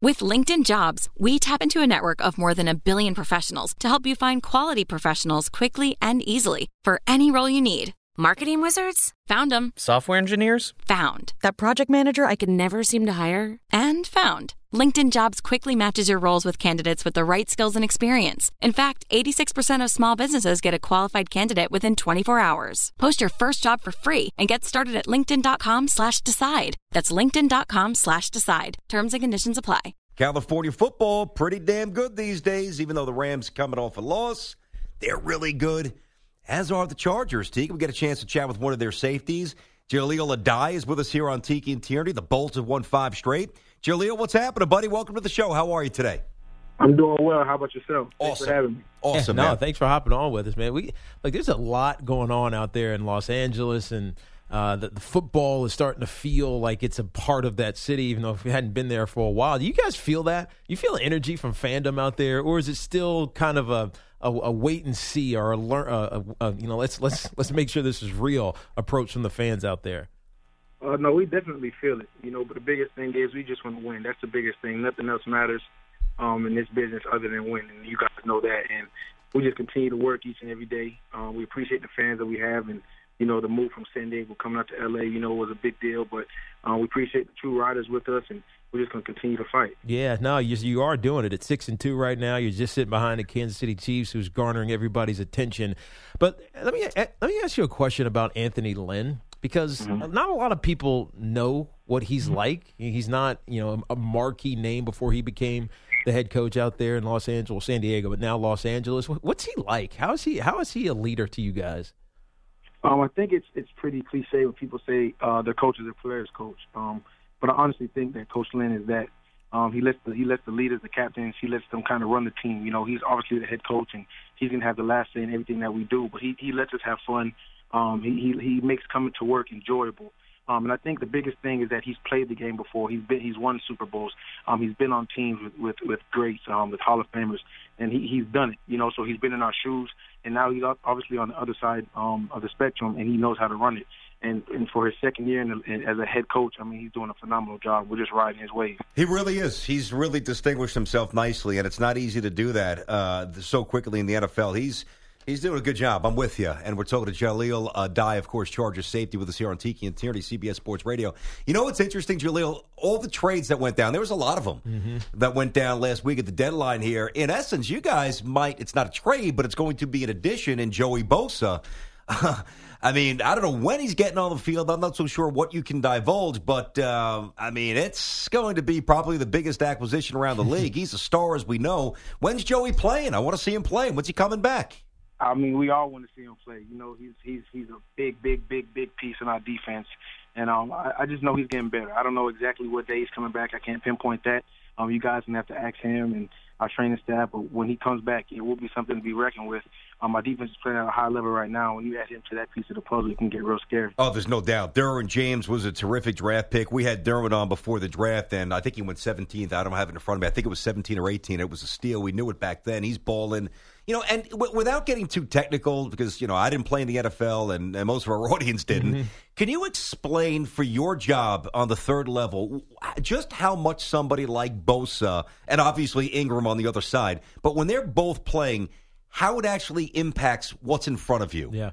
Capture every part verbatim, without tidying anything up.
With LinkedIn Jobs, we tap into a network of more than a billion professionals to help you find quality professionals quickly and easily for any role you need. Marketing wizards? Found them. Software engineers? Found. That project manager I could never seem to hire? And found. LinkedIn Jobs quickly matches your roles with candidates with the right skills and experience. In fact, eighty-six percent of small businesses get a qualified candidate within twenty-four hours. Post your first job for free and get started at linkedin.com slash decide. That's linkedin.com slash decide. Terms and conditions apply. California football, pretty damn good these days, even though the Rams coming off a loss. They're really good, as are the Chargers. Tiki, we get a chance to chat with one of their safeties. Jaleel Addae is with us here on Tiki and Tierney. The Bolts have won five straight. Jaleel, what's happening, buddy? Welcome to the show. How are you today? I'm doing well. How about yourself? Thanks awesome. for having me. Awesome, yeah, no, man. thanks for hopping on with us, man. We like there's a lot going on out there in Los Angeles, and uh, the, the football is starting to feel like it's a part of that city, even though if we hadn't been there for a while. Do you guys feel that? You feel energy from fandom out there, or is it still kind of a a, a wait and see, or a learn? Uh, a, a, you know, let's let's let's make sure this is real approach from the fans out there. Uh, no, we definitely feel it, you know, but the biggest thing is we just want to win. That's the biggest thing. Nothing else matters um, in this business other than winning. You guys know that, and we just continue to work each and every day. Um, we appreciate the fans that we have, and, you know, the move from San Diego coming out to L A, you know, was a big deal, but um, we appreciate the true riders with us, and we're just going to continue to fight. Yeah, no, you, you are doing it at six and two right now. You're just sitting behind the Kansas City Chiefs, who's garnering everybody's attention. But let me let me ask you a question about Anthony Lynn, because mm-hmm. not a lot of people know what he's mm-hmm. like. He's not, you know, a marquee name before he became the head coach out there in Los Angeles, San Diego, but now Los Angeles. What's he like? How is he? How is he a leader to you guys? Um, I think it's it's pretty cliche when people say uh, their coach is their player's coach. Um, but I honestly think that Coach Lynn is that. Um, he lets the he lets the leaders, the captains, he lets them kind of run the team. You know, he's obviously the head coach, and he's gonna have the last say in everything that we do. But he he lets us have fun. Um, he, he he makes coming to work enjoyable. Um, and I think the biggest thing is that he's played the game before. He's been he's won Super Bowls. Um, he's been on teams with with, with greats, um, with Hall of Famers, and he he's done it. You know, so he's been in our shoes, and now he's obviously on the other side um, of the spectrum, and he knows how to run it. And, and for his second year in, in, as a head coach, I mean, he's doing a phenomenal job. We're just riding his wave. He really is. He's really distinguished himself nicely, and it's not easy to do that uh, so quickly in the N F L. He's he's doing a good job. I'm with you. And we're talking to Jaleel Addae, of course, Chargers safety, with us here on Tiki and Tierney, C B S Sports Radio. You know what's interesting, Jaleel? All the trades that went down, there was a lot of them mm-hmm. that went down last week at the deadline here. In essence, you guys might, it's not a trade, but it's going to be an addition in Joey Bosa. I mean, I don't know when he's getting on the field. I'm not so sure what you can divulge, but, uh, I mean, it's going to be probably the biggest acquisition around the league. He's a star, as we know. When's Joey playing? I want to see him play. When's he coming back? I mean, we all want to see him play. You know, he's he's he's a big, big, big, big piece in our defense. And um, I, I just know he's getting better. I don't know exactly what day he's coming back. I can't pinpoint that. Um, you guys can have to ask him and our training staff, but when he comes back, it will be something to be reckoned with. Um, our defense is playing at a high level right now. When you add him to that piece of the puzzle, it can get real scary. Oh, there's no doubt. Derwin James was a terrific draft pick. We had Derwin on before the draft, and I think he went seventeenth. I don't have it in front of me. I think it was seventeen or eighteen. It was a steal. We knew it back then. He's balling. You know, and w- without getting too technical, because, you know, I didn't play in the N F L, and, and most of our audience didn't, mm-hmm. can you explain for your job on the third level just how much somebody like Bosa, and obviously Ingram on the other side, but when they're both playing, how it actually impacts what's in front of you? Yeah.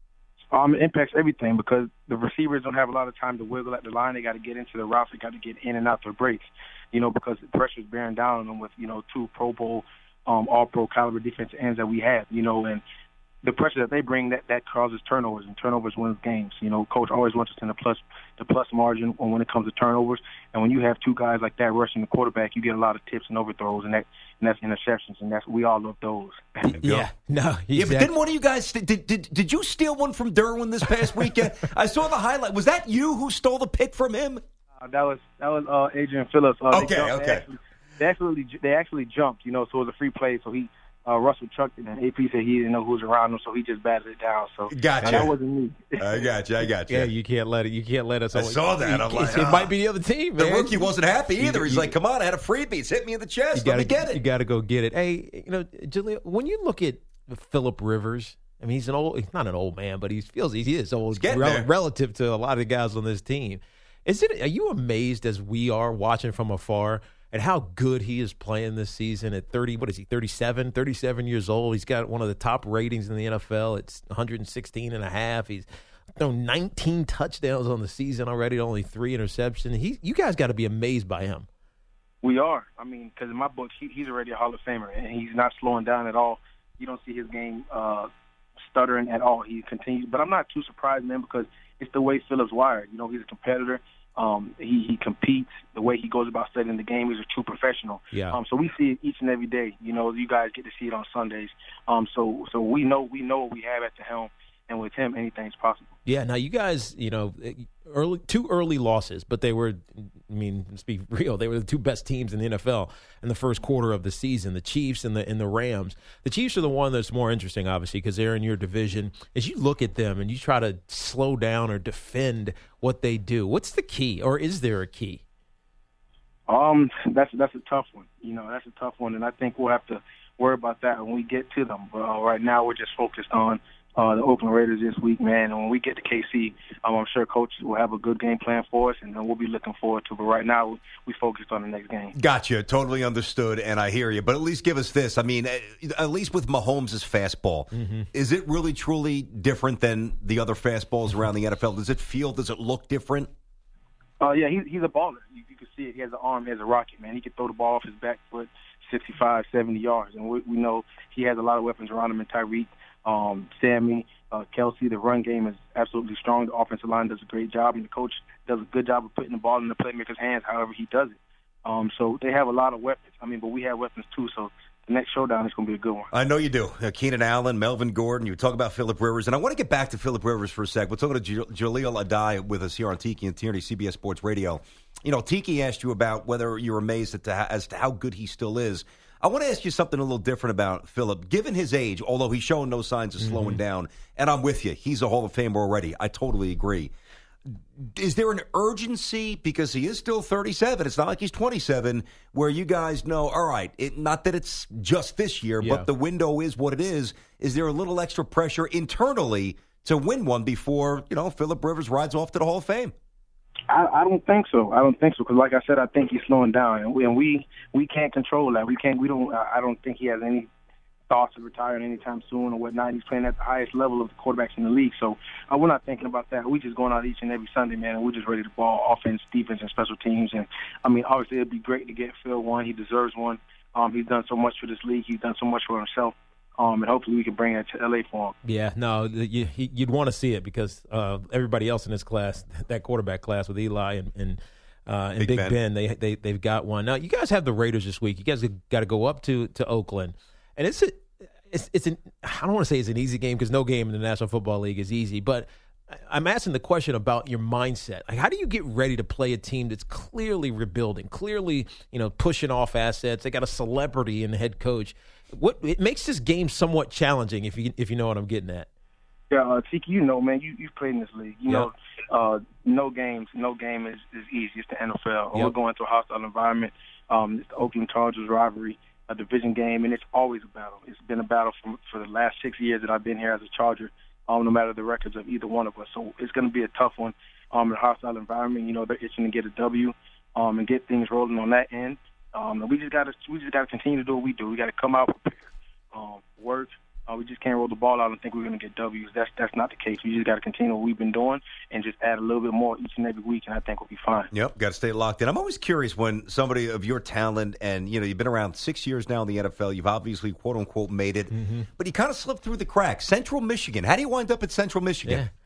Um, it impacts everything because the receivers don't have a lot of time to wiggle at the line. They got to get into the routes. They got to get in and out their breaks, you know, because the pressure's bearing down on them with, you know, two Pro Bowl Um, all-pro caliber defensive ends that we have, you know, and the pressure that they bring, that, that causes turnovers, and turnovers wins games. You know, coach always wants us in the plus the plus margin when it comes to turnovers, and when you have two guys like that rushing the quarterback, you get a lot of tips and overthrows, and that and that's interceptions, and that's we all love those. yeah, no, exactly. Yeah, but didn't one of you guys did did did you steal one from Derwin this past weekend? I saw the highlight. Was that you who stole the pick from him? Uh, that was that was uh, Adrian Phillips. Uh, okay, they okay. Actually, They actually they actually jumped, you know, so it was a free play. So he uh, Russell chucked it, and A P said he didn't know who was around him, so he just batted it down. So gotcha. that wasn't me. I got you. I got you. Yeah, you can't let it. You can't let us. I saw that. I'm like, it ah. might be the other team. Man. The rookie wasn't happy either. You, He's you, like, "Come on, I had a freebie. It's hit me in the chest. Gotta, Let me get it." You got to go get it. Hey, you know, Jaleel, when you look at Phillip Rivers, I mean, he's an old. He's not an old man, but he feels he is old rel- relative to a lot of the guys on this team. Is it? Are you amazed as we are watching from afar and how good he is playing this season at thirty, what is he, thirty-seven, thirty-seven years old. He's got one of the top ratings in the N F L. It's one sixteen and a half. He's thrown nineteen touchdowns on the season already, only three interceptions. He, you guys got to be amazed by him. We are. I mean, because in my book, he, he's already a Hall of Famer, and he's not slowing down at all. You don't see his game uh, stuttering at all. He continues. But I'm not too surprised, man, because it's the way Philip's wired. You know, he's a competitor. Um, he, he competes. The way he goes about studying the game, he's a true professional. Yeah. Um, so we see it each and every day. You know, you guys get to see it on Sundays. Um, so so we know we know what we have at the helm, and with him, anything's possible. Yeah. Now you guys, you know, early two early losses, but they were, I mean, let's be real, they were the two best teams in the N F L in the first quarter of the season, the Chiefs and the and the Rams. The Chiefs are the one that's more interesting, obviously, because they're in your division. As you look at them and you try to slow down or defend what they do, what's the key, or is there a key? Um, that's that's a tough one. You know, that's a tough one, and I think we'll have to worry about that when we get to them. But uh, right now, we're just focused on Uh, the Oakland Raiders this week, man. And when we get to K C, um, I'm sure coaches will have a good game plan for us, and then we'll be looking forward to it. But right now, we focused on the next game. Gotcha. Totally understood, and I hear you. But at least give us this. I mean, at least with Mahomes' fastball, mm-hmm. is it really, truly different than the other fastballs around the N F L? Does it feel, does it look different? Uh, yeah, he, he's a baller. You, you can see it. He has an arm. He has a rocket, man. He can throw the ball off his back foot sixty-five, seventy yards. And we, we know he has a lot of weapons around him, and Tyreek, Um, Sammy, uh, Kelsey. The run game is absolutely strong. The offensive line does a great job, and the coach does a good job of putting the ball in the playmaker's hands however he does it. Um, so they have a lot of weapons. I mean, but we have weapons too, so the next showdown is going to be a good one. I know you do. Uh, Keenan Allen, Melvin Gordon, you talk about Philip Rivers, and I want to get back to Philip Rivers for a sec. We're talking to J- Jaleel Adai with us here on Tiki and Tierney, C B S Sports Radio. You know, Tiki asked you about whether you're amazed at the, as to how good he still is. I want to ask you something a little different about Philip. Given his age, although he's showing no signs of slowing mm-hmm. down, and I'm with you, he's a Hall of Famer already. I totally agree. Is there an urgency, because he is still thirty-seven, it's not like he's twenty-seven, where you guys know, all right, it, not that it's just this year, yeah. but the window is what it is. Is there a little extra pressure internally to win one before, you know, Philip Rivers rides off to the Hall of Fame? I, I don't think so. I don't think so because, like I said, I think he's slowing down, and we and we, we can't control that. We can't. We don't. I don't think he has any thoughts of retiring anytime soon or whatnot. He's playing at the highest level of the quarterbacks in the league, so uh, we're not thinking about that. We're just going out each and every Sunday, man, and we're just ready to ball offense, defense, and special teams. And I mean, obviously, it'd be great to get Phil one. He deserves one. Um, he's done so much for this league. He's done so much for himself. Um, and hopefully we can bring it to L A for him. Yeah, no, you, you'd want to see it because uh, everybody else in this class, that quarterback class with Eli and and, uh, and Big, Big Ben, ben they, they, they've got one. Now, you guys have the Raiders this week. You guys got to go up to, to Oakland. And it's, a, it's, it's an, I don't want to say it's an easy game because no game in the National Football League is easy, but I'm asking the question about your mindset. Like, how do you get ready to play a team that's clearly rebuilding, clearly, you know, pushing off assets? They got a celebrity in the head coach. What it makes this game somewhat challenging, if you if you know what I'm getting at. Yeah, uh, Tiki, you know, man, you you've played in this league. You yep. know, uh, no games, no game is, is easy. It's the N F L. Yep. We're going through a hostile environment. Um, it's the Oakland Chargers rivalry, a division game, and it's always a battle. It's been a battle for for the last six years that I've been here as a Charger. Um, no matter the records of either one of us, so it's going to be a tough one. Um, in a hostile environment, you know, they're itching to get a W, um, and get things rolling on that end. Um, we just got to we just got to continue to do what we do. We got to come out prepared, um, work. Uh, we just can't roll the ball out and think we're going to get W's. That's that's not the case. We just got to continue what we've been doing and just add a little bit more each and every week, and I think we'll be fine. Yep, got to stay locked in. I'm always curious when somebody of your talent, and you know, you've been around six years now in the N F L. You've obviously quote unquote made it, mm-hmm. but you kind of slipped through the cracks. Central Michigan. How do you wind up at Central Michigan? Yeah.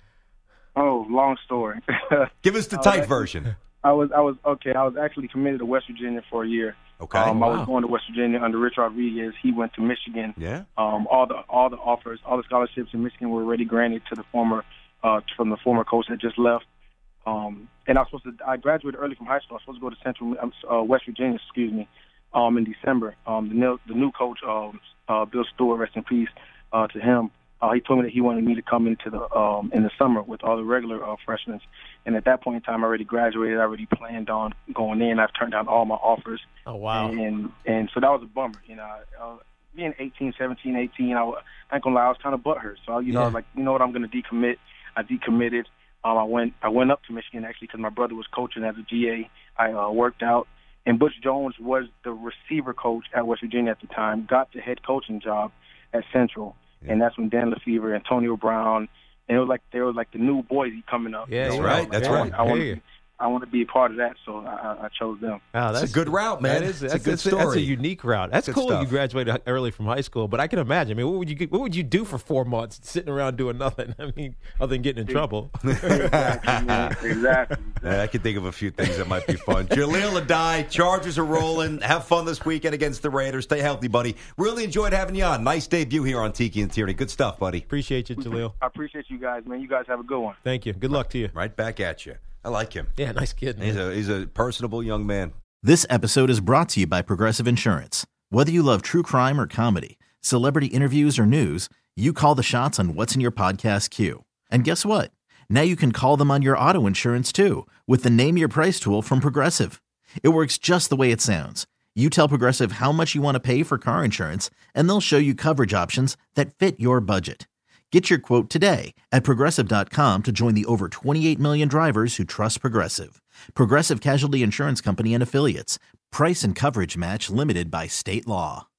Oh, long story. Give us the tight actually, version. I was I was okay. I was actually committed to West Virginia for a year. Okay. Um, wow. I was going to West Virginia under Rich Rodriguez. He went to Michigan. Yeah. Um, all the all the offers, all the scholarships in Michigan were already granted to the former uh, from the former coach that just left. Um, and I was supposed to. I graduated early from high school. I was supposed to go to Central uh, West Virginia, excuse me, um, in December. Um, the new the new coach, um, uh, Bill Stewart, rest in peace uh, to him. Uh, he told me that he wanted me to come into the um, in the summer with all the regular uh, freshmen, and at that point in time, I already graduated. I already planned on going in. I've turned down all my offers. Oh wow! And and so that was a bummer. You know, uh, being eighteen, seventeen, eighteen, I, I ain't gonna lie, I was kind of butthurt. So you know, yeah. I was like, you know what, I'm gonna decommit. I decommitted. Um, I went I went up to Michigan actually because my brother was coaching as a G A. I uh, worked out, And Butch Jones was the receiver coach at West Virginia at the time, got the head coaching job at Central. Yeah. And that's when Dan Lefevre, Antonio Brown, and it was like they were like the new boys coming up. Yeah, that's you know, right. That's yeah. right. I want to I want to be a part of that, so I, I chose them. Oh, that's it's a good route, man. That is, it's that's a good that's story. A, that's a unique route. That's good cool. Stuff. You graduated early from high school, but I can imagine. I mean, what would you what would you do for four months sitting around doing nothing? I mean, other than getting in trouble. Exactly, man. Exactly. Yeah, I can think of a few things that might be fun. Jaleel Addae, Chargers are rolling. Have fun this weekend against the Raiders. Stay healthy, buddy. Really enjoyed having you on. Nice debut here on Tiki and Tierney. Good stuff, buddy. Appreciate you, Jaleel. I appreciate you guys, man. You guys have a good one. Thank you. Good luck to you. Right back at you. I like him. Yeah, nice kid, man. He's a he's a personable young man. This episode is brought to you by Progressive Insurance. Whether you love true crime or comedy, celebrity interviews or news, you call the shots on what's in your podcast queue. And guess what? Now you can call them on your auto insurance too with the Name Your Price tool from Progressive. It works just the way it sounds. You tell Progressive how much you want to pay for car insurance, and they'll show you coverage options that fit your budget. Get your quote today at Progressive dot com to join the over twenty-eight million drivers who trust Progressive. Progressive Casualty Insurance Company and Affiliates. Price and coverage match limited by state law.